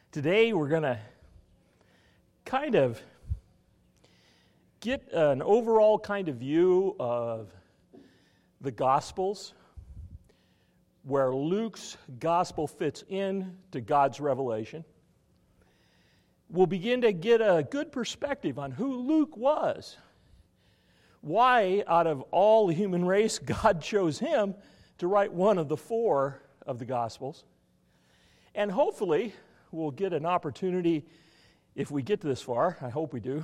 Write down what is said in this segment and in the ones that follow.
Today we're going to kind of get an overall kind of view of the Gospels, where Luke's Gospel fits in to God's revelation. We'll begin to get a good perspective on who Luke was, why out of all the human race God chose him to write one of the four of the Gospels, and hopefully we'll get an opportunity, if we get this far, I hope we do.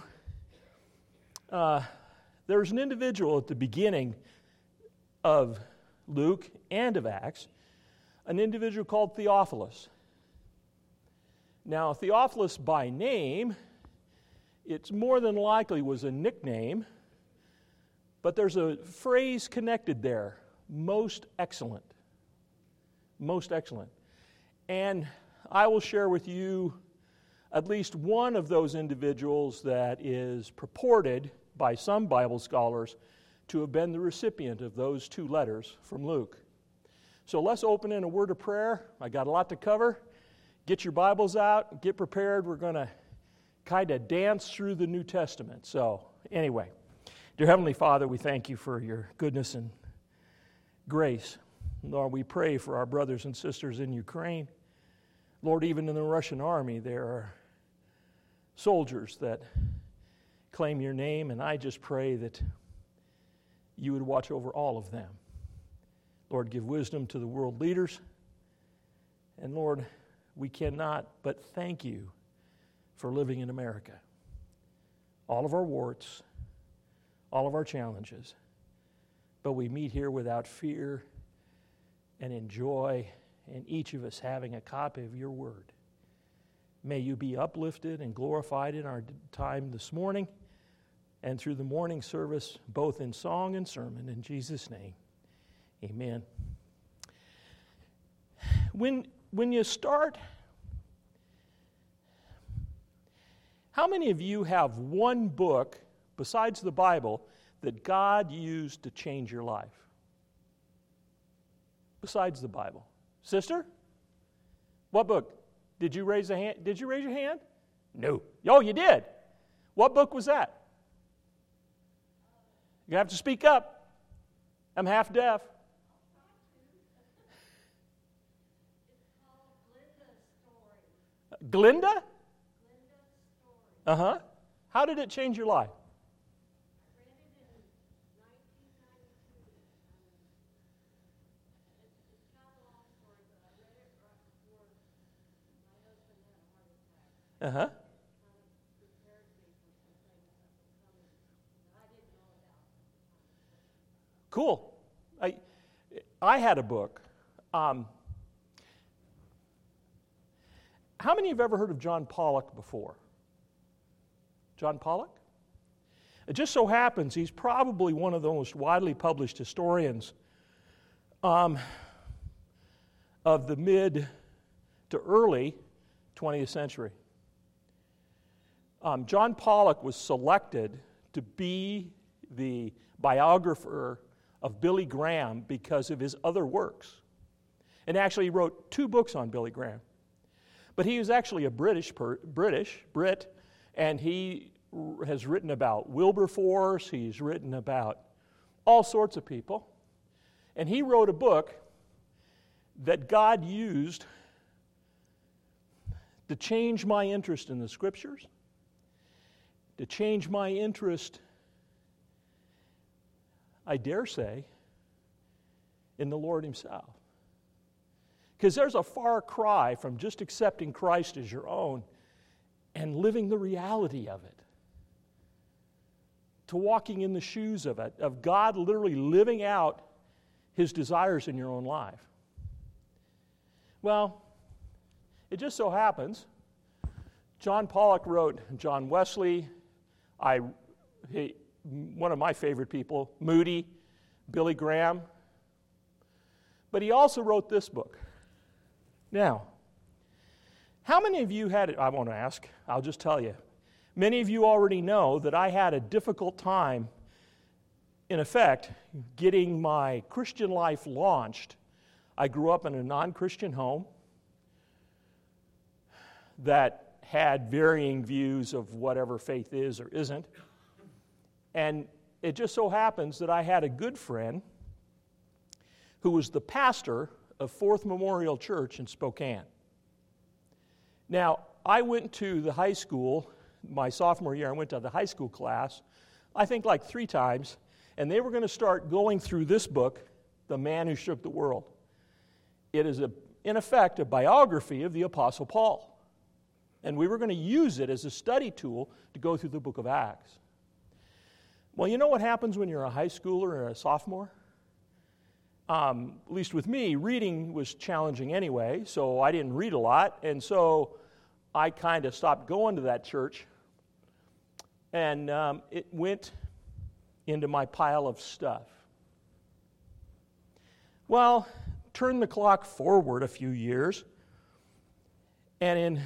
There's an individual at the beginning of Luke and of Acts, an individual called Theophilus. Now, Theophilus by name, it's more than likely was a nickname, but there's a phrase connected there, most excellent. Most excellent. And I will share with you at least one of those individuals that is purported by some Bible scholars to have been the recipient of those two letters from Luke. So let's open in a word of prayer. I got a lot to cover. Get your Bibles out. Get prepared. We're going to kind of dance through the New Testament. So anyway, dear Heavenly Father, we thank you for your goodness and grace. Lord, we pray for our brothers and sisters in Ukraine. Lord, even in the Russian army, there are soldiers that claim your name, and I just pray that you would watch over all of them. Lord, give wisdom to the world leaders. And Lord, we cannot but thank you for living in America. All of our warts, all of our challenges, but we meet here without fear and enjoy, and each of us having a copy of your word. May you be uplifted and glorified in our time this morning and through the morning service, both in song and sermon. In Jesus' name, amen. When you start, how many of you have one book besides the Bible that God used to change your life? Besides the Bible. Sister? What book? Did you raise a hand? Did you raise your hand? No. Oh, you did. What book was that? You have to speak up. I'm half deaf. Glinda? Uh-huh. How did it change your life? Uh-huh. Cool. I had a book. How many have ever heard of John Pollock before? John Pollock? It just so happens he's probably one of the most widely published historians of the mid to early 20th century. John Pollock was selected to be the biographer of Billy Graham because of his other works. And actually he wrote 2 books on Billy Graham. But he was actually a Brit, and he has written about Wilberforce, he's written about all sorts of people. And he wrote a book that God used to change my interest in the Scriptures, to change my interest, I dare say, in the Lord Himself. Because there's a far cry from just accepting Christ as your own and living the reality of it, to walking in the shoes of it, of God literally living out His desires in your own life. Well, it just so happens John Pollock wrote John Wesley, one of my favorite people, Moody, Billy Graham. But he also wrote this book. Now, how many of you had it? I won't ask, I'll just tell you. Many of you already know that I had a difficult time, in effect, getting my Christian life launched. I grew up in a non-Christian home. that had varying views of whatever faith is or isn't. And it just so happens that I had a good friend who was the pastor of Fourth Memorial Church in Spokane. Now, I went to the high school, my sophomore year, I went to the high school class, I think like 3 times, and they were going to start going through this book, The Man Who Shook the World. It is, in effect, a biography of the Apostle Paul. And we were going to use it as a study tool to go through the book of Acts. Well, you know what happens when you're a high schooler or a sophomore? At least with me, reading was challenging anyway, so I didn't read a lot, and so I kind of stopped going to that church, and it went into my pile of stuff. Well, turn the clock forward a few years, and in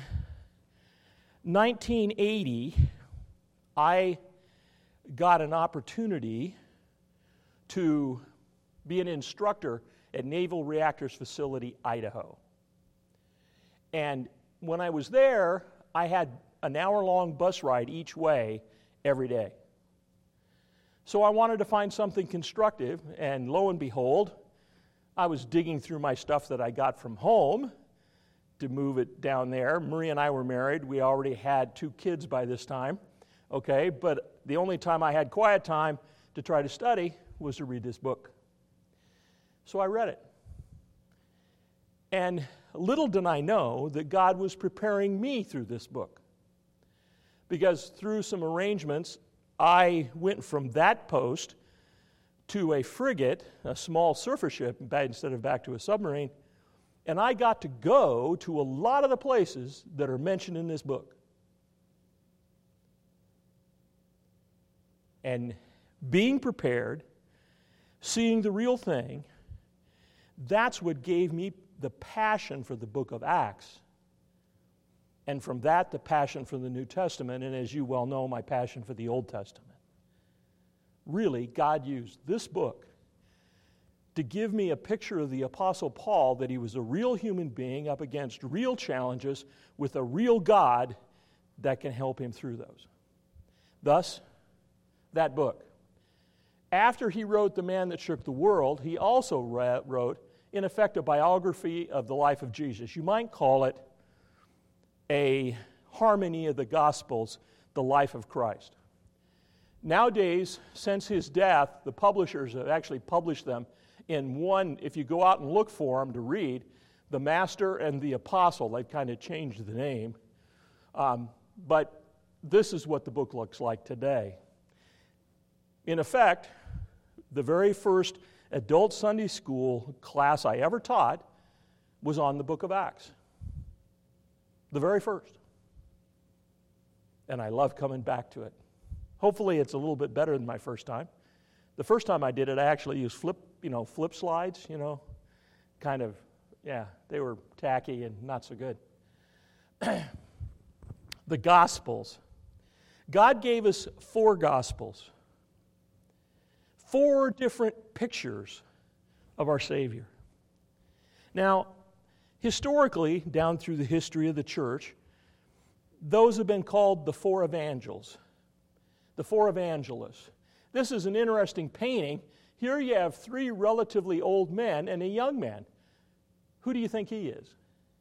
1980, I got an opportunity to be an instructor at Naval Reactors Facility, Idaho. And when I was there, I had an hour-long bus ride each way every day. So I wanted to find something constructive, and lo and behold, I was digging through my stuff that I got from home to move it down there. Marie and I were married. We already had 2 kids by this time, okay? But the only time I had quiet time to try to study was to read this book. So I read it. And little did I know that God was preparing me through this book. Because through some arrangements, I went from that post to a frigate, a small surface ship, instead of back to a submarine, and I got to go to a lot of the places that are mentioned in this book. And being prepared, seeing the real thing, that's what gave me the passion for the book of Acts. And from that, the passion for the New Testament, and as you well know, my passion for the Old Testament. Really, God used this book to give me a picture of the Apostle Paul, that he was a real human being up against real challenges with a real God that can help him through those. Thus, that book. After he wrote The Man That Shook the World, he also wrote, in effect, a biography of the life of Jesus. You might call it a harmony of the Gospels, the life of Christ. Nowadays, since his death, the publishers have actually published them in one, if you go out and look for them to read, The Master and the Apostle. They've kind of changed the name. But this is what the book looks like today. In effect, the very first adult Sunday school class I ever taught was on the book of Acts. The very first. And I love coming back to it. Hopefully it's a little bit better than my first time. The first time I did it, I actually used flip slides, kind of, they were tacky and not so good. The Gospels. God gave us 4 Gospels. 4 different pictures of our Savior. Now, historically, down through the history of the church, those have been called the 4 evangels, the 4 evangelists. This is an interesting painting. Here you have 3 relatively old men and a young man. Who do you think he is?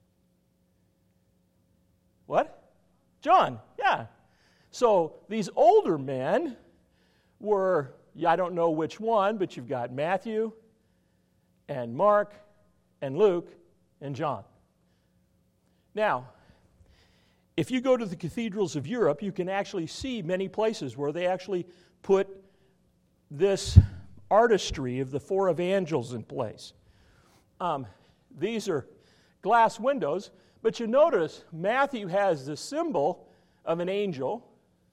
What? John, yeah. So these older men were, I don't know which one, but you've got Matthew and Mark and Luke and John. Now, if you go to the cathedrals of Europe, you can actually see many places where they actually put this artistry of the 4 evangels in place. These are glass windows, but you notice Matthew has the symbol of an angel.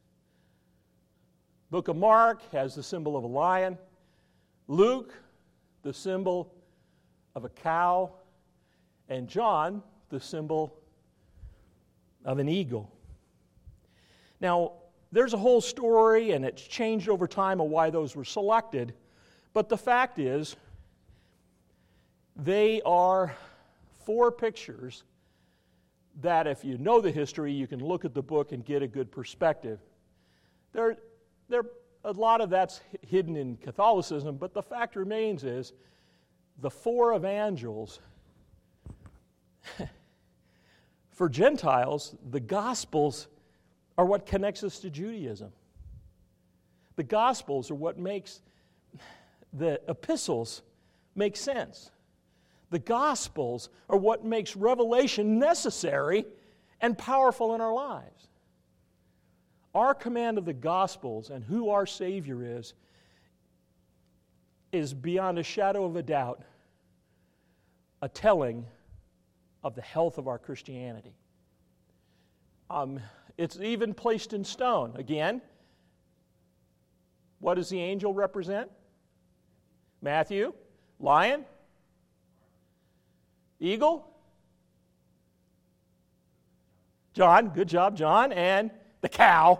Book of Mark has the symbol of a lion. Luke, the symbol of a cow. And John, the symbol of an eagle. Now, there's a whole story, and it's changed over time of why those were selected, but the fact is, they are 4 pictures that if you know the history, you can look at the book and get a good perspective. A lot of that's hidden in Catholicism, but the fact remains is the four evangels, for Gentiles, the Gospels are what connects us to Judaism. The Gospels are what makes the epistles make sense. The Gospels are what makes revelation necessary and powerful in our lives. Our command of the Gospels and who our Savior is beyond a shadow of a doubt a telling of the health of our Christianity. It's even placed in stone. Again, what does the angel represent? Matthew, lion, eagle, John, good job, John, and the cow.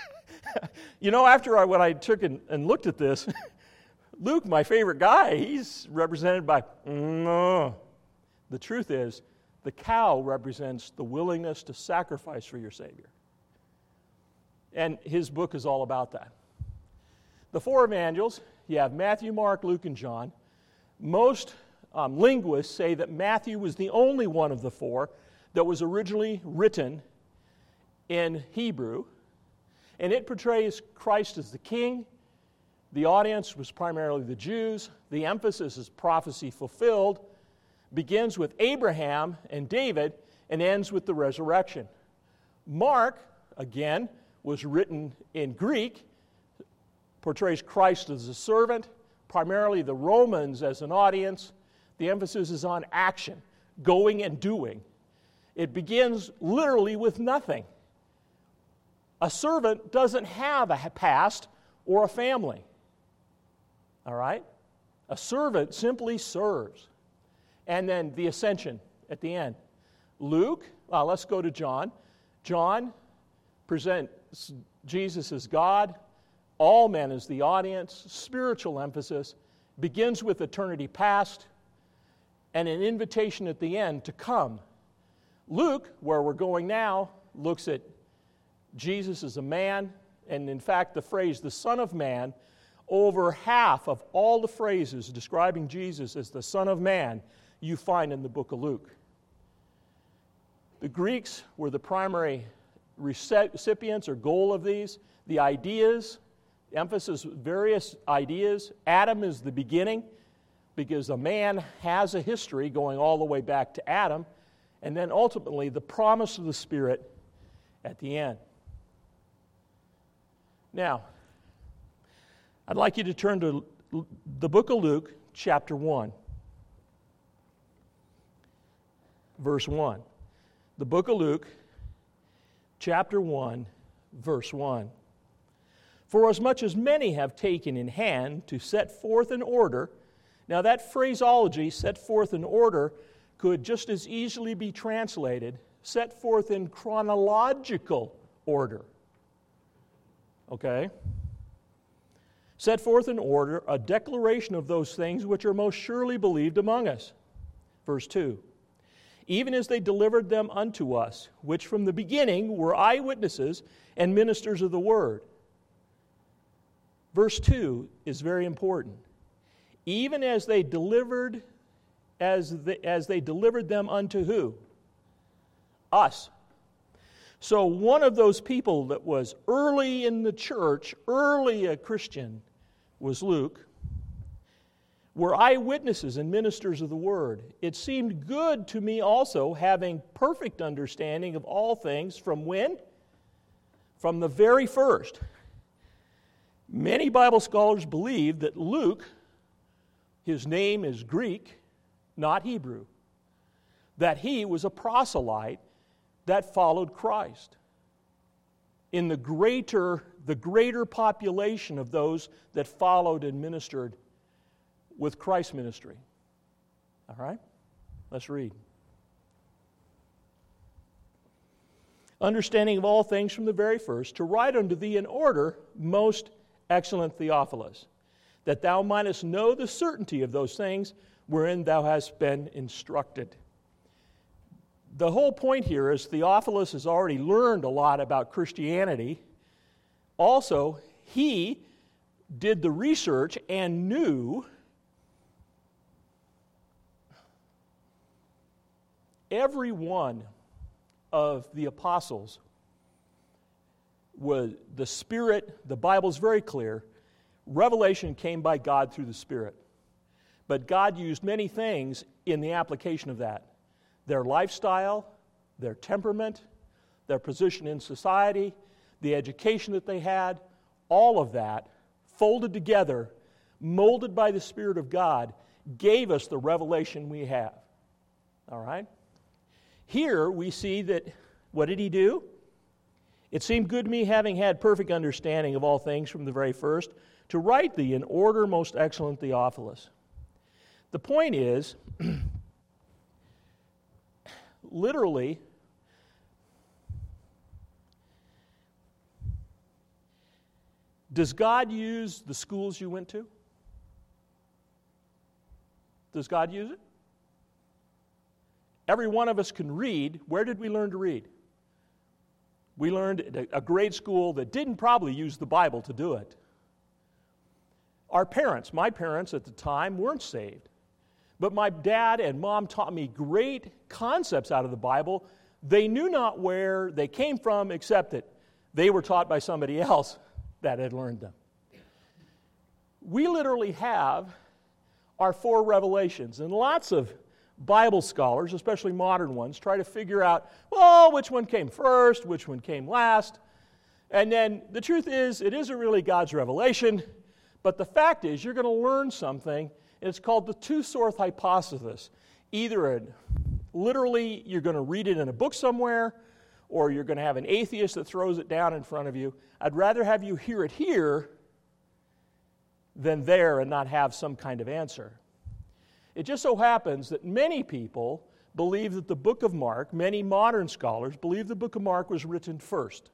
When I took and looked at this, Luke, my favorite guy, he's represented by, the truth is, the cow represents the willingness to sacrifice for your Savior. And his book is all about that. The four evangels, you have Matthew, Mark, Luke, and John. Most linguists say that Matthew was the only one of the four that was originally written in Hebrew, and it portrays Christ as the king. The audience was primarily the Jews. The emphasis is prophecy fulfilled, begins with Abraham and David, and ends with the resurrection. Mark, again, was written in Greek, portrays Christ as a servant, primarily the Romans as an audience. The emphasis is on action, going and doing. It begins literally with nothing. A servant doesn't have a past or a family. All right? A servant simply serves. And then the ascension at the end. Luke, let's go to John. John presents Jesus as God, all men as the audience, spiritual emphasis, begins with eternity past, and an invitation at the end to come. Luke, where we're going now, looks at Jesus as a man, and in fact the phrase, the Son of Man, over half of all the phrases describing Jesus as the Son of Man you find in the book of Luke. The Greeks were the primary recipients or goal of these. The ideas, emphasis, various ideas. Adam is the beginning because a man has a history going all the way back to Adam, and then ultimately the promise of the Spirit at the end. Now, I'd like you to turn to the book of Luke, chapter 1, verse 1. The book of Luke, chapter 1, verse 1. For as much as many have taken in hand to set forth an order. Now that phraseology, set forth an order, could just as easily be translated, set forth in chronological order. Okay? Set forth in order a declaration of those things which are most surely believed among us. Verse 2. Even as they delivered them unto us, which from the beginning were eyewitnesses and ministers of the word. Verse 2 is very important. Even as they delivered, as they delivered them unto who? Us. So one of those people that was early in the church, early a Christian, was Luke, were eyewitnesses and ministers of the word. It seemed good to me also, having perfect understanding of all things, from when? From the very first. Many Bible scholars believe that Luke, his name is Greek, not Hebrew, that he was a proselyte that followed Christ in the greater population of those that followed and ministered with Christ's ministry. All right? Let's read. Understanding of all things from the very first, to write unto thee in order, most excellent Theophilus, that thou mightest know the certainty of those things wherein thou hast been instructed. The whole point here is Theophilus has already learned a lot about Christianity. Also, he did the research and knew every one of the apostles was the Spirit. The Bible's very clear. Revelation came by God through the Spirit. But God used many things in the application of that. Their lifestyle, their temperament, their position in society, the education that they had, all of that folded together, molded by the Spirit of God, gave us the revelation we have. All right? Here we see that, what did he do? It seemed good to me, having had perfect understanding of all things from the very first, to write thee in order, most excellent Theophilus. The point is, literally, does God use the schools you went to? Does God use it? Every one of us can read. Where did we learn to read? We learned at a grade school that didn't probably use the Bible to do it. Our parents, my parents at the time, weren't saved. But my dad and mom taught me great concepts out of the Bible. They knew not where they came from, except that they were taught by somebody else that had learned them. We literally have our 4 revelations, and lots of Bible scholars, especially modern ones, try to figure out, well, which one came first, which one came last. And then the truth is, it isn't really God's revelation, but the fact is, you're going to learn something, and it's called the two-source hypothesis. Either literally you're going to read it in a book somewhere, or you're going to have an atheist that throws it down in front of you. I'd rather have you hear it here than there and not have some kind of answer. It just so happens that many people believe that the book of Mark, many modern scholars believe the book of Mark was written first.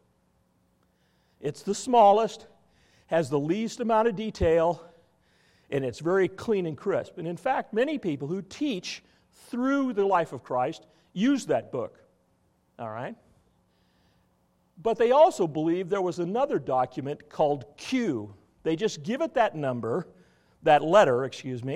It's the smallest, has the least amount of detail, and it's very clean and crisp. And in fact, many people who teach through the life of Christ use that book. All right? But they also believe there was another document called Q. They just give it that number, that letter,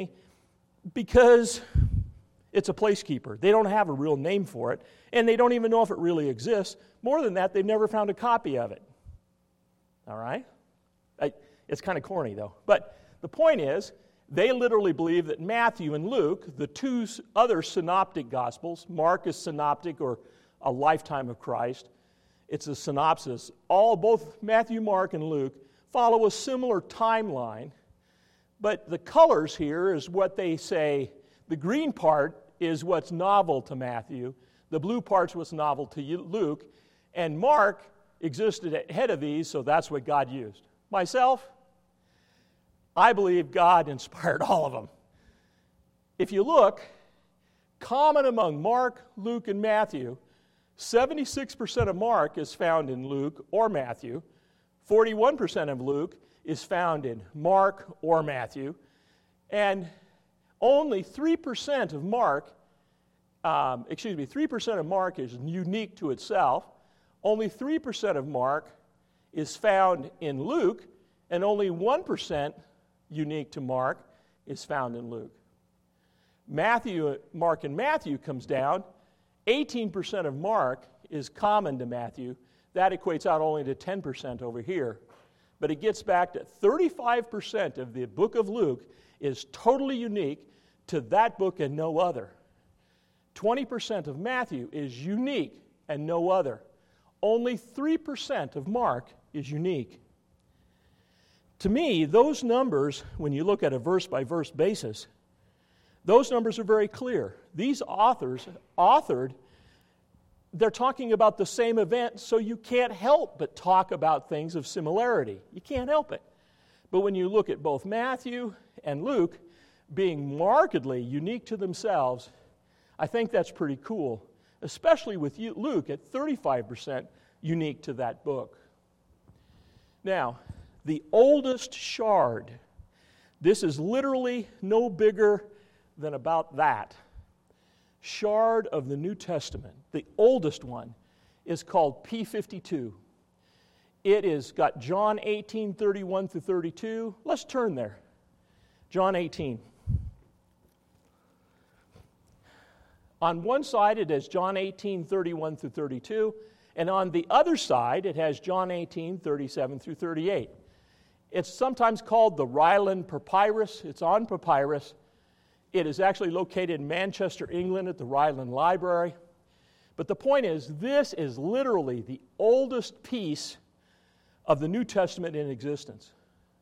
because it's a placekeeper. They don't have a real name for it, and they don't even know if it really exists. More than that, they've never found a copy of it. All right? It's kind of corny, though. But the point is, they literally believe that Matthew and Luke, the 2 other synoptic gospels, Mark is synoptic or a lifetime of Christ, it's a synopsis. Both Matthew, Mark, and Luke follow a similar timeline, but the colors here is what they say. The green part is what's novel to Matthew. The blue part's what's novel to Luke. And Mark existed ahead of these, so that's what God used. Myself, I believe God inspired all of them. If you look, common among Mark, Luke, and Matthew, 76% of Mark is found in Luke or Matthew. 41% of Luke is found in Mark or Matthew. And only 3% of Mark, 3% of Mark is unique to itself. Only 3% of Mark is found in Luke, and only 1% unique to Mark is found in Luke. Mark and Matthew comes down. 18% of Mark is common to Matthew. That equates out only to 10% over here. But it gets back to 35% of the book of Luke is totally unique to that book and no other. 20% of Matthew is unique and no other. Only 3% of Mark is unique. To me, those numbers, when you look at a verse-by-verse basis, those numbers are very clear. These authors authored, they're talking about the same event, so you can't help but talk about things of similarity. You can't help it. But when you look at both Matthew and Luke being markedly unique to themselves, I think that's pretty cool, especially with Luke at 35% unique to that book. Now, the oldest shard, this is literally no bigger than about that. shard of the New Testament, the oldest one, is called P52. It is got John 18:31 through 32. Let's turn there. John 18. On one side it has John 18:31 through 32, and on the other side it has John 18:37 through 38. It's sometimes called the Ryland Papyrus. It's on papyrus. It is actually located in Manchester, England at the Ryland Library. But the point is, this is literally the oldest piece of the New Testament in existence.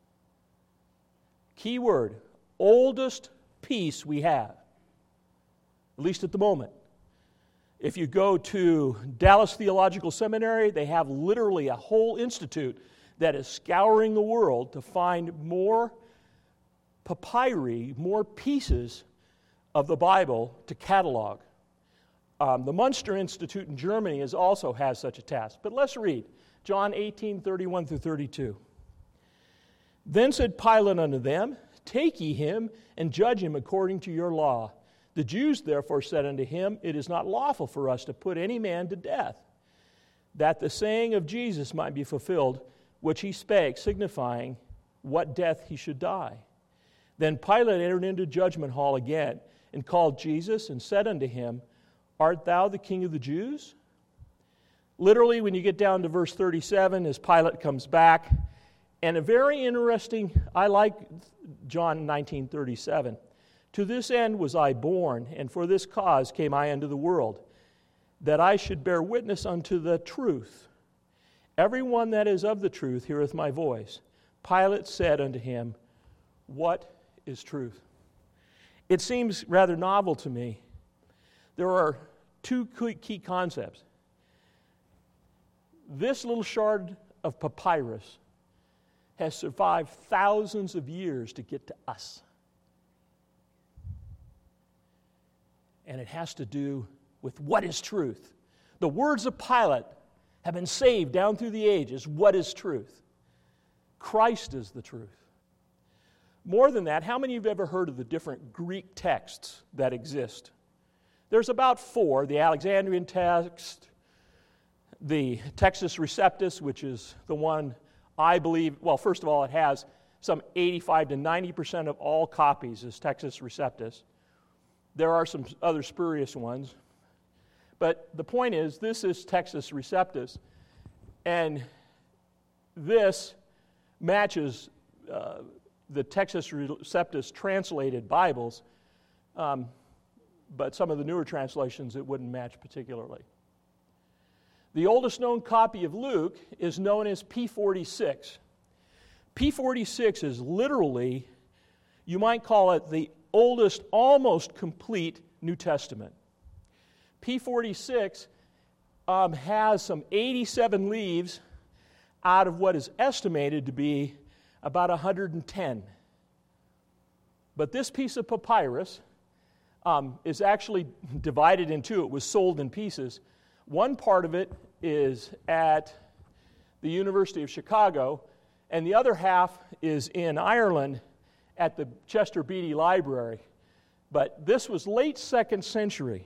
Key word, oldest piece we have, at least at the moment. If you go to Dallas Theological Seminary, they have literally a whole institute that is scouring the world to find more papyri, more pieces of the Bible to catalog. The Munster Institute in Germany also has such a task. But let's read John 18:31 through 32. Then said Pilate unto them, Take ye him, and judge him according to your law. The Jews therefore said unto him, It is not lawful for us to put any man to death, that the saying of Jesus might be fulfilled, which he spake, signifying what death he should die. Then Pilate entered into judgment hall again, and called Jesus, and said unto him, Art thou the king of the Jews? Literally, when you get down to verse 37, as Pilate comes back, and a very interesting, I like John 19:37. To this end was I born, and for this cause came I into the world, that I should bear witness unto the truth. Every one that is of the truth heareth my voice. Pilate said unto him, What is truth? It seems rather novel to me. There are two key concepts. This little shard of papyrus has survived thousands of years to get to us. And it has to do with what is truth. The words of Pilate have been saved down through the ages. What is truth? Christ is the truth. More than that, how many of you have ever heard of the different Greek texts that exist? There's about 4. The Alexandrian text, the Textus Receptus, which is the one I believe, well, first of all, it has some 85 to 90% of all copies is Textus Receptus. There are some other spurious ones. But the point is, this is Textus Receptus, and this matches the Textus Receptus translated Bibles, but some of the newer translations it wouldn't match particularly. The oldest known copy of Luke is known as P46. P46 is literally, you might call it the oldest, almost complete New Testament. P46 has some 87 leaves out of what is estimated to be about 110. But this piece of papyrus is actually divided in two. It was sold in pieces. One part of it is at the University of Chicago, and the other half is in Ireland at the Chester Beatty Library. But this was late 2nd century.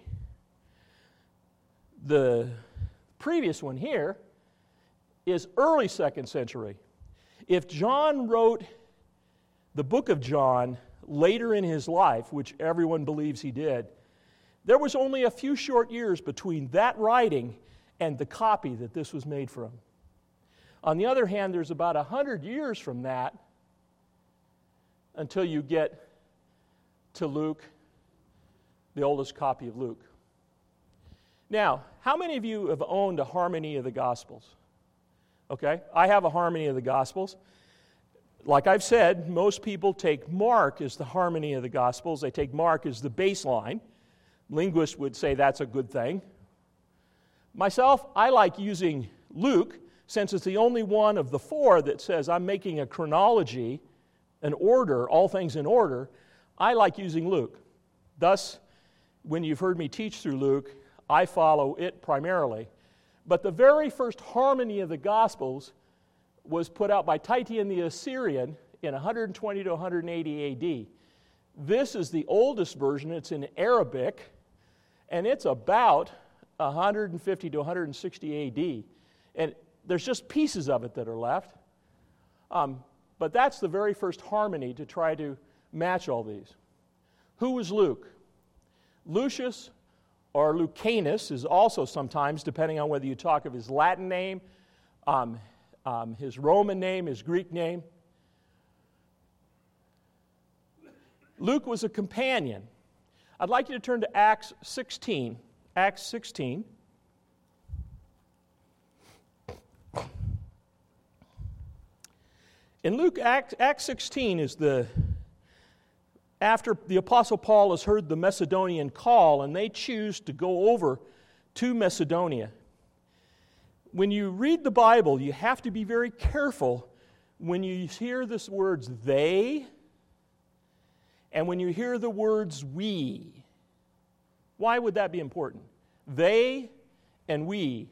The previous one here is early 2nd century. If John wrote the book of John later in his life, which everyone believes he did, there was only a few short years between that writing and the copy that this was made from. On the other hand, there's about 100 years from that until you get to Luke, the oldest copy of Luke. Now, how many of you have owned a Harmony of the Gospels? Okay, I have a Harmony of the Gospels. Like I've said, most people take Mark as the Harmony of the Gospels. They take Mark as the baseline. Linguists would say that's a good thing. Myself, I like using Luke, since it's the only one of the 4 that says I'm making a chronology, an order, all things in order. I like using Luke. Thus, when you've heard me teach through Luke, I follow it primarily. But the very first Harmony of the Gospels was put out by Titian the Assyrian in 120 to 180 AD. This is the oldest version. It's in Arabic, And it's about 150 to 160 AD. And there's just pieces of it that are left. But that's the very first harmony to try to match all these. Who was Luke? Lucius or Lucanus is also sometimes, depending on whether you talk of his Latin name, his Roman name, his Greek name. Luke was a companion. I'd like you to turn to Acts 16. Acts 16. In Luke, Acts 16 is after the Apostle Paul has heard the Macedonian call, and they choose to go over to Macedonia. When you read the Bible, you have to be very careful when you hear the words they, and when you hear the words we. Why would that be important? They and we.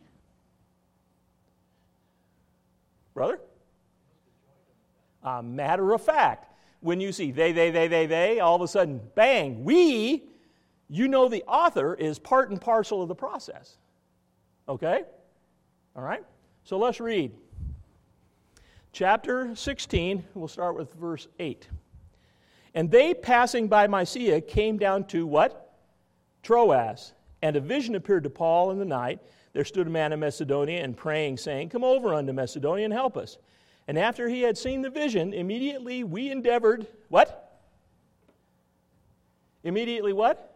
Brother? Matter of fact, when you see they, all of a sudden, bang, we, you know the author is part and parcel of the process. Okay? All right? So let's read. Chapter 16, we'll start with verse 8. And they, passing by Mysia, came down to what? Troas. And a vision appeared to Paul in the night. There stood a man in Macedonia and praying, saying, Come over unto Macedonia and help us. And after he had seen the vision, immediately we endeavored, what? Immediately what?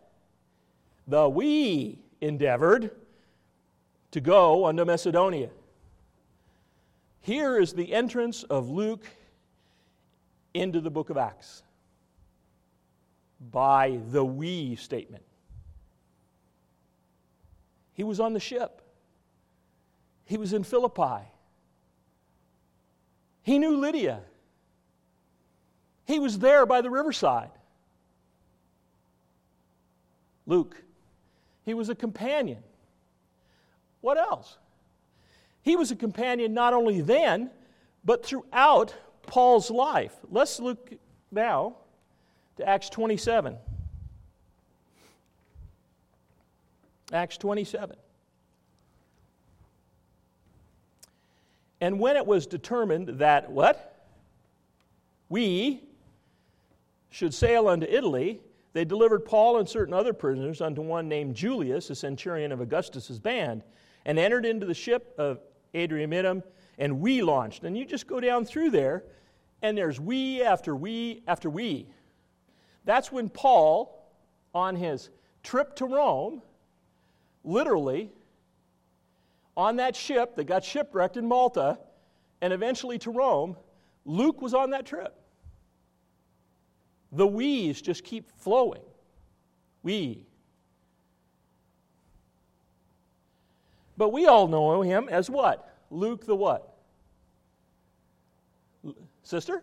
We endeavored to go unto Macedonia. Here is the entrance of Luke into the book of Acts by the we statement. He was on the ship. He was in Philippi. He knew Lydia. He was there by the riverside. Luke. He was a companion. What else? He was a companion not only then, but throughout Paul's life. Let's look now to Acts 27. Acts 27. And when it was determined that, what? We should sail unto Italy, they delivered Paul and certain other prisoners unto one named Julius, a centurion of Augustus' band, and entered into the ship of Adramyttium, and we launched. And you just go down through there, and there's we after we after we. That's when Paul, on his trip to Rome, literally, on that ship that got shipwrecked in Malta, and eventually to Rome, Luke was on that trip. The we's just keep flowing. We. But we all know him as what? Luke the what? Sister?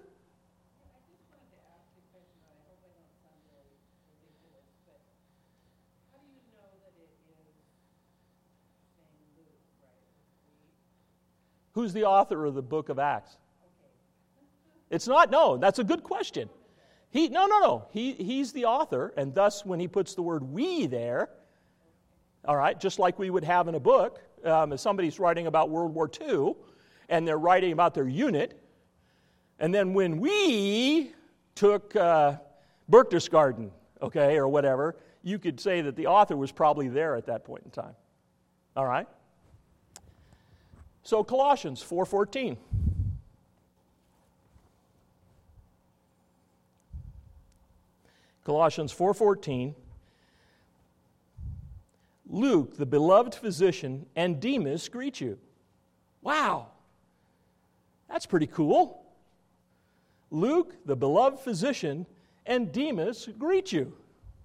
Who's the author of the book of Acts? It's not, no, that's a good question. No. He's the author, and thus when he puts the word we there, all right, just like we would have in a book, if somebody's writing about World War II, and they're writing about their unit, and then when we took Berchtesgaden, okay, or whatever, you could say that the author was probably there at that point in time. All right? So Colossians 4:14. Colossians 4:14. Luke, the beloved physician, and Demas greet you. Wow. That's pretty cool. Luke, the beloved physician, and Demas greet you.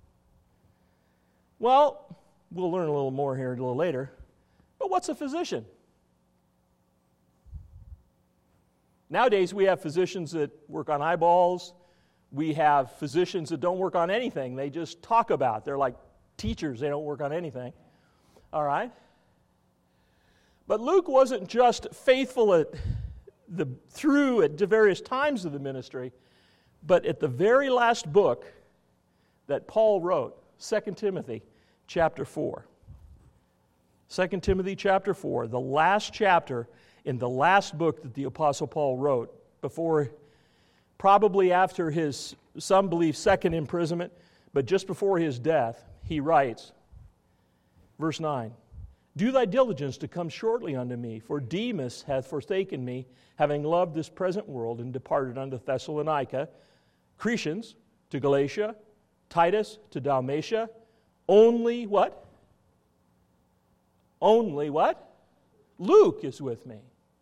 Well, we'll learn a little more here a little later. But what's a physician? Nowadays, we have physicians that work on eyeballs. We have physicians that don't work on anything. They just talk about. They're like teachers. They don't work on anything. All right? But Luke wasn't just faithful at the various times of the ministry, but at the very last book that Paul wrote, 2 Timothy, chapter 4. 2 Timothy chapter 4, the last chapter in the last book that the Apostle Paul wrote before, probably after his, some believe, second imprisonment, but just before his death, he writes, verse 9, "Do thy diligence to come shortly unto me, for Demas hath forsaken me, having loved this present world, and departed unto Thessalonica, Cretans to Galatia, Titus to Dalmatia, only" what? Only what? Luke is with me.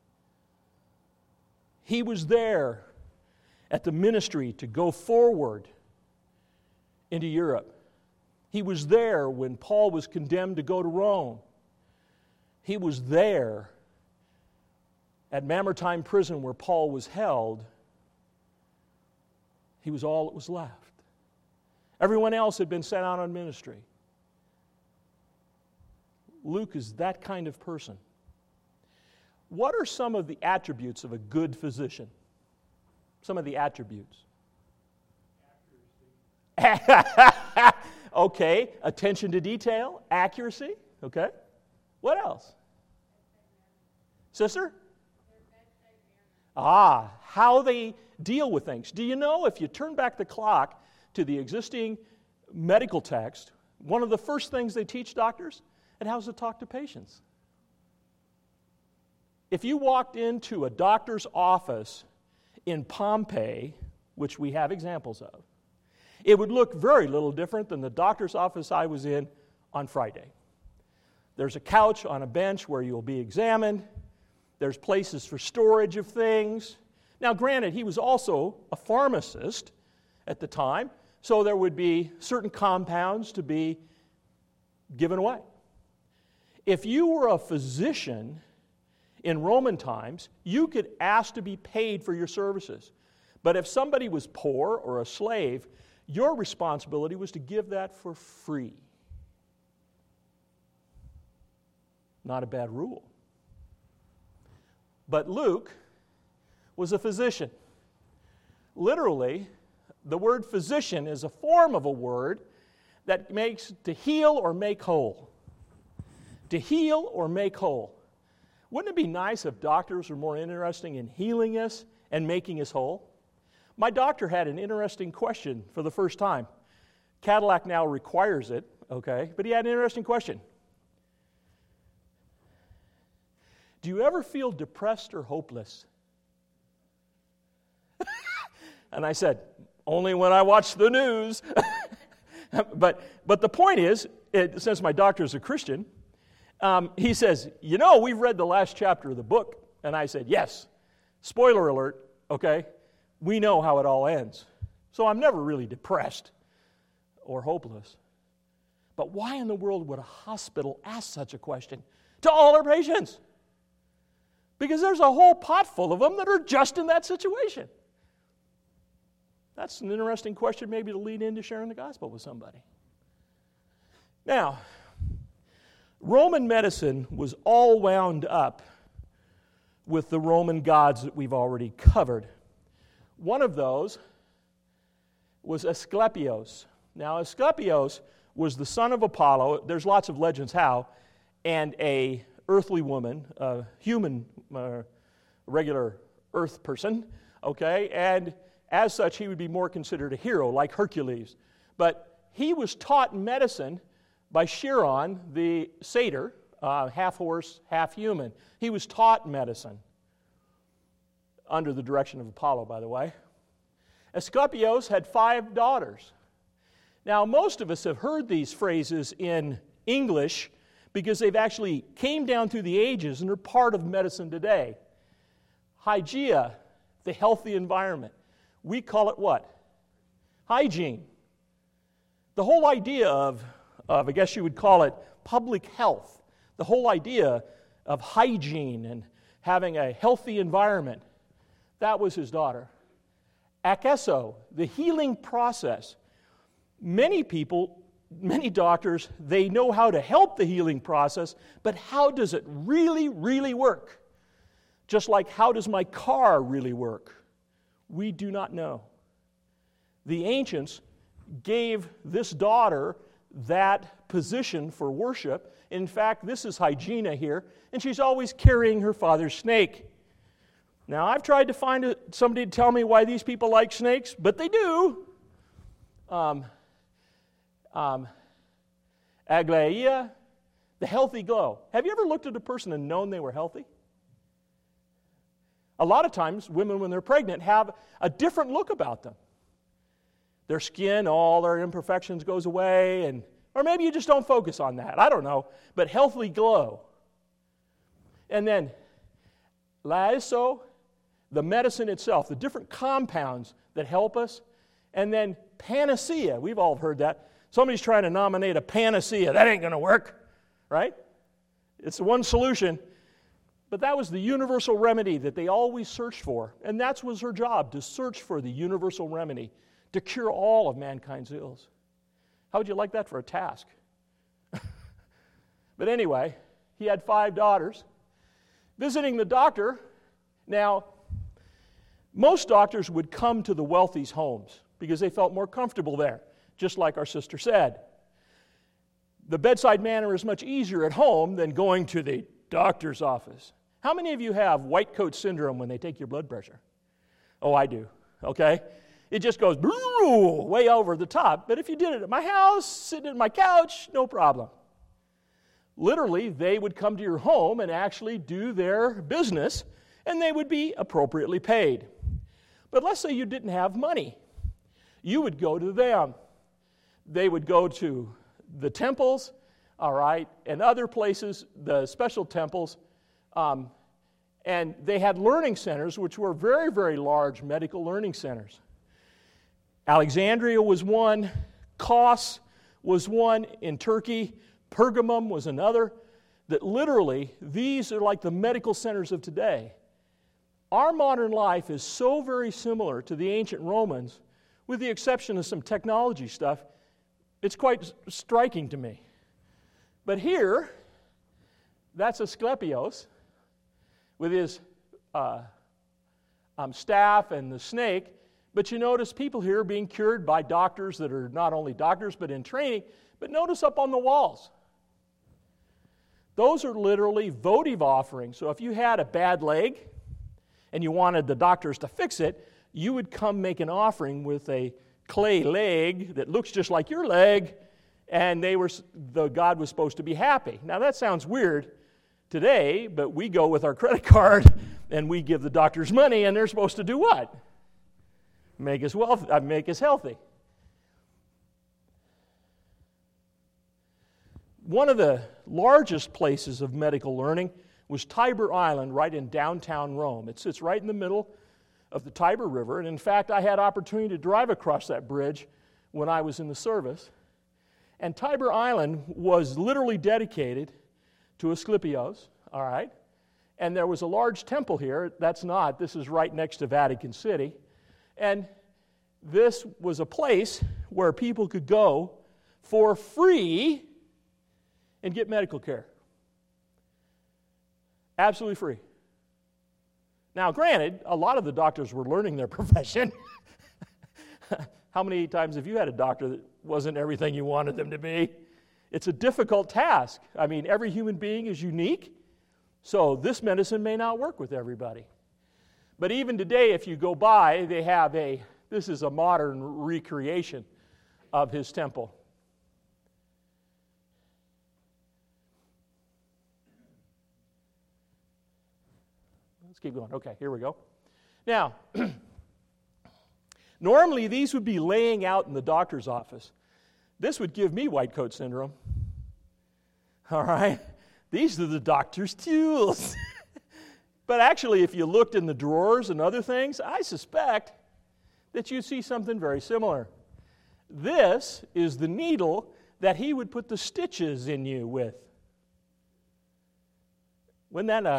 He was there at the ministry to go forward into Europe. He was there when Paul was condemned to go to Rome. He was there at Mamertine prison where Paul was held. He was all that was left. Everyone else had been sent out on ministry. Luke is that kind of person. What are some of the attributes of a good physician? Some of the attributes. Okay, attention to detail, accuracy. Okay. What else? Sister? How they deal with things. Do you know, if you turn back the clock to the existing medical text, one of the first things they teach doctors and how to talk to patients. If you walked into a doctor's office in Pompeii, which we have examples of, it would look very little different than the doctor's office I was in on Friday. There's a couch on a bench where you'll be examined. There's places for storage of things. Now, granted, he was also a pharmacist at the time, so there would be certain compounds to be given away. If you were a physician in Roman times, you could ask to be paid for your services. But if somebody was poor or a slave, your responsibility was to give that for free. Not a bad rule. But Luke was a physician. Literally, the word physician is a form of a word that makes to heal or make whole. To heal or make whole. Wouldn't it be nice if doctors were more interested in healing us and making us whole? My doctor had an interesting question for the first time. Cadillac now requires it, okay? But he had an interesting question. Do you ever feel depressed or hopeless? And I said, only when I watch the news. But the point is, since my doctor is a Christian, he says, you know, we've read the last chapter of the book. And I said, yes. Spoiler alert, okay? We know how it all ends. So I'm never really depressed or hopeless. But why in the world would a hospital ask such a question to all their patients? Because there's a whole pot full of them that are just in that situation. That's an interesting question maybe to lead into sharing the gospel with somebody. Now, Roman medicine was all wound up with the Roman gods that we've already covered. One of those was Asclepios. Now, Asclepios was the son of Apollo. There's lots of legends how. And a earthly woman, a human, regular earth person, okay? And as such, he would be more considered a hero, like Hercules. But he was taught medicine by Chiron, the satyr, half horse, half human. He was taught medicine under the direction of Apollo, by the way. Asclepios had 5 daughters. Now, most of us have heard these phrases in English because they've actually came down through the ages and are part of medicine today. Hygeia, the healthy environment. We call it what? Hygiene. The whole idea of I guess you would call it public health. The whole idea of hygiene and having a healthy environment. That was his daughter. Akeso, the healing process. Many people, many doctors, they know how to help the healing process, but how does it really, really work? Just like how does my car really work? We do not know. The ancients gave this daughter that position for worship. In fact, this is Hygiena here, and she's always carrying her father's snake. Now, I've tried to find somebody to tell me why these people like snakes, but they do. Aglaia, the healthy glow. Have you ever looked at a person and known they were healthy? A lot of times, women, when they're pregnant, have a different look about them. Their skin, all their imperfections goes away, or maybe you just don't focus on that. I don't know. But healthy glow. And then, laiso, the medicine itself, the different compounds that help us. And then panacea. We've all heard that. Somebody's trying to nominate a panacea. That ain't going to work, right? It's the one solution. But that was the universal remedy that they always searched for. And that was her job, to search for the universal remedy, to cure all of mankind's ills. How would you like that for a task? But anyway, he had 5 daughters. Visiting the doctor, now, most doctors would come to the wealthy's homes because they felt more comfortable there, just like our sister said. The bedside manner is much easier at home than going to the doctor's office. How many of you have white coat syndrome when they take your blood pressure? Oh, I do, okay? It just goes way over the top. But if you did it at my house, sitting at my couch, no problem. Literally, they would come to your home and actually do their business, and they would be appropriately paid. But let's say you didn't have money. You would go to them. They would go to the temples, all right, and other places, the special temples, and they had learning centers, which were very, very large medical learning centers. Alexandria was one, Kos was one in Turkey, Pergamum was another, that literally, these are like the medical centers of today. Our modern life is so very similar to the ancient Romans, with the exception of some technology stuff. It's quite striking to me. But here, that's Asclepios with his staff and the snake. But you notice people here are being cured by doctors that are not only doctors but in training. But notice up on the walls. Those are literally votive offerings. So if you had a bad leg and you wanted the doctors to fix it, you would come make an offering with a clay leg that looks just like your leg, and the God was supposed to be happy. Now that sounds weird today, but we go with our credit card and we give the doctors money, and they're supposed to do what? Make us healthy. One of the largest places of medical learning was Tiber Island, right in downtown Rome. It sits right in the middle of the Tiber River, and in fact, I had opportunity to drive across that bridge when I was in the service. And Tiber Island was literally dedicated to Asclepios, all right? And there was a large temple here. This is right next to Vatican City. And this was a place where people could go for free and get medical care. Absolutely free. Now, granted, a lot of the doctors were learning their profession. How many times have you had a doctor that wasn't everything you wanted them to be? It's a difficult task. I mean, every human being is unique, so this medicine may not work with everybody. But even today, if you go by, they have this is a modern recreation of his temple. Let's keep going. Okay, here we go. Now, normally these would be laying out in the doctor's office. This would give me white coat syndrome. All right? These are the doctor's tools. But actually, if you looked in the drawers and other things, I suspect that you'd see something very similar. This is the needle that he would put the stitches in you with. Wasn't that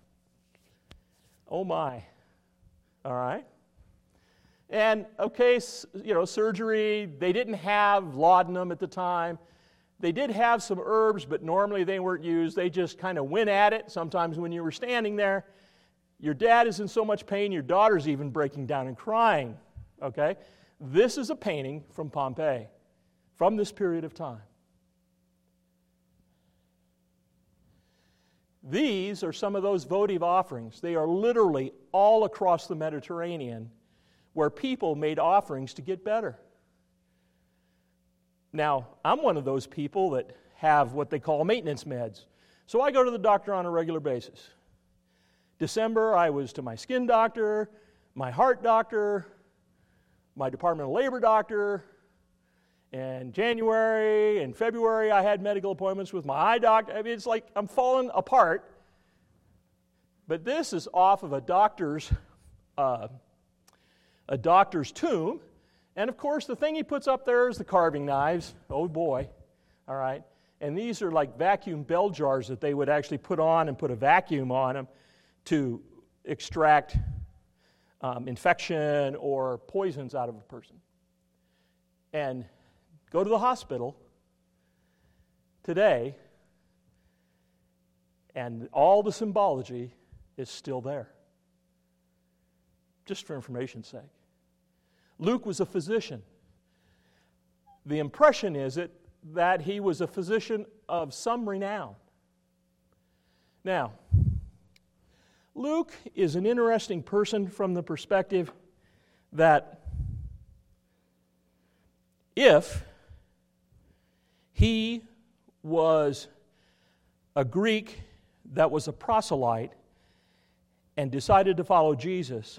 oh my. All right? And, okay, surgery, they didn't have laudanum at the time. They did have some herbs, but normally they weren't used. They just kind of went at it. Sometimes when you were standing there, your dad is in so much pain, your daughter's even breaking down and crying. Okay? This is a painting from Pompeii, from this period of time. These are some of those votive offerings. They are literally all across the Mediterranean where people made offerings to get better. Now, I'm one of those people that have what they call maintenance meds. So I go to the doctor on a regular basis. December, I was to my skin doctor, my heart doctor, my Department of Labor doctor. And January and February, I had medical appointments with my eye doctor. I mean, it's like I'm falling apart. But this is off of a doctor's tomb. And of course, the thing he puts up there is the carving knives. Oh boy. All right. And these are like vacuum bell jars that they would actually put on and put a vacuum on them to extract infection or poisons out of a person. And go to the hospital today, and all the symbology is still there. Just for information's sake. Luke was a physician. The impression is that he was a physician of some renown. Now, Luke is an interesting person from the perspective that if he was a Greek that was a proselyte and decided to follow Jesus,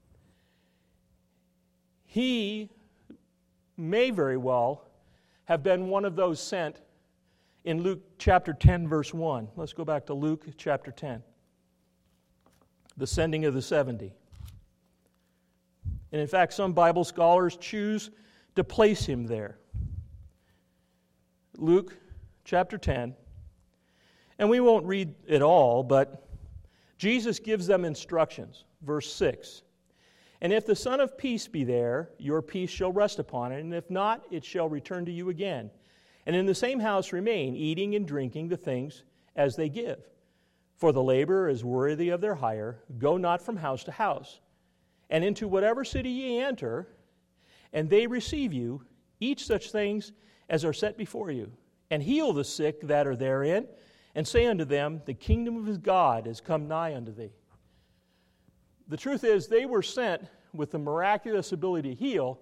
he may very well have been one of those sent in Luke chapter 10, verse 1. Let's go back to Luke chapter 10. The sending of the 70. And in fact, some Bible scholars choose to place him there. Luke chapter 10. And we won't read it all, but Jesus gives them instructions. Verse 6. And if the Son of Peace be there, your peace shall rest upon it, and if not, it shall return to you again. And in the same house remain, eating and drinking the things as they give. For the laborer is worthy of their hire. Go not from house to house. And into whatever city ye enter, and they receive you, eat such things as are set before you. And heal the sick that are therein, and say unto them, the kingdom of God is come nigh unto thee. The truth is, they were sent with the miraculous ability to heal,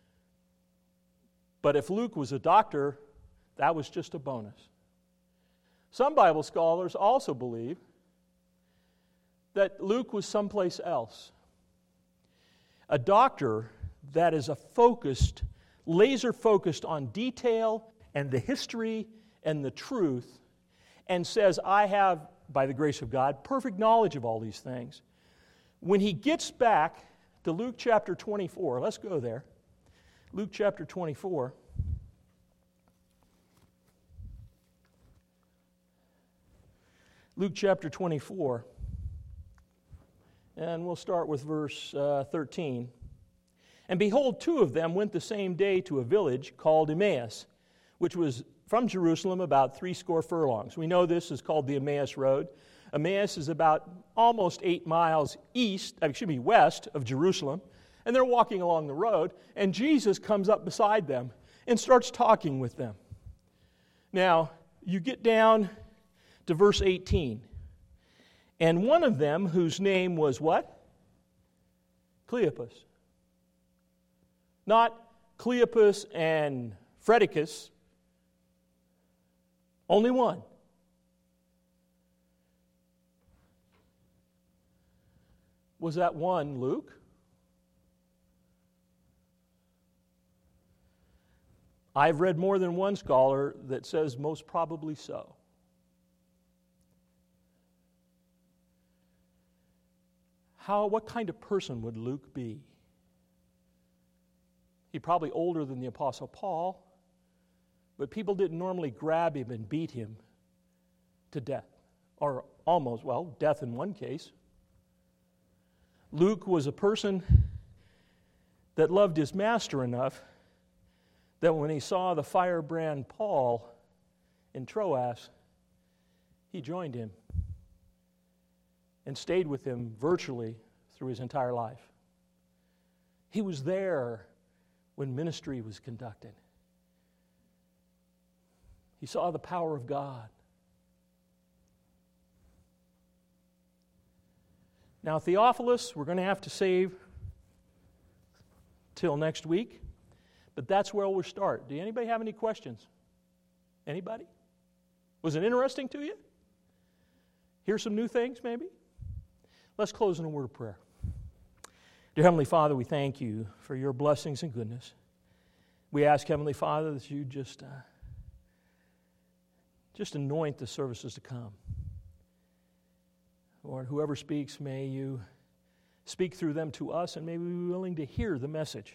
but if Luke was a doctor, that was just a bonus. Some Bible scholars also believe that Luke was someplace else. A doctor that is laser focused on detail and the history and the truth, and says, I have, by the grace of God, perfect knowledge of all these things. When he gets back to Luke chapter 24, let's go there. Luke chapter 24. Luke chapter 24. And we'll start with verse 13. And behold, two of them went the same day to a village called Emmaus, which was from Jerusalem about 60 furlongs. We know this is called the Emmaus Road. Emmaus is about almost 8 miles west of Jerusalem. And they're walking along the road, and Jesus comes up beside them and starts talking with them. Now, you get down to verse 18. And one of them, whose name was what? Cleopas. Not Cleopas and Fredicus. Only one. Was that one Luke? I've read more than one scholar that says most probably so. What kind of person would Luke be? He's probably older than the Apostle Paul, but people didn't normally grab him and beat him to death, or almost, death in one case. Luke was a person that loved his master enough that when he saw the firebrand Paul in Troas, he joined him and stayed with him virtually through his entire life. He was there when ministry was conducted. He saw the power of God. Now, Theophilus, we're going to have to save till next week, but that's where we'll start. Do anybody have any questions? Anybody? Was it interesting to you? Hear some new things, maybe? Let's close in a word of prayer. Dear Heavenly Father, we thank you for your blessings and goodness. We ask, Heavenly Father, that you just anoint the services to come. Lord, whoever speaks, may you speak through them to us, and may we be willing to hear the message.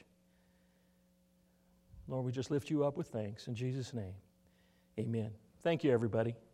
Lord, we just lift you up with thanks. In Jesus' name, amen. Thank you, everybody.